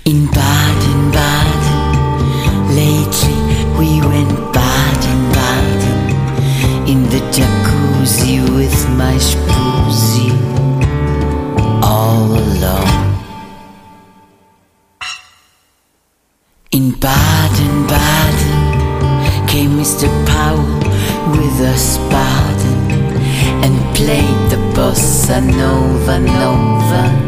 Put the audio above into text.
In Baden-Baden, lately we went Baden-Baden in the jacuzzi with my Spusi all alone. In Baden-Baden came Mr. Powell with a Spaden and played the bossa nova nova.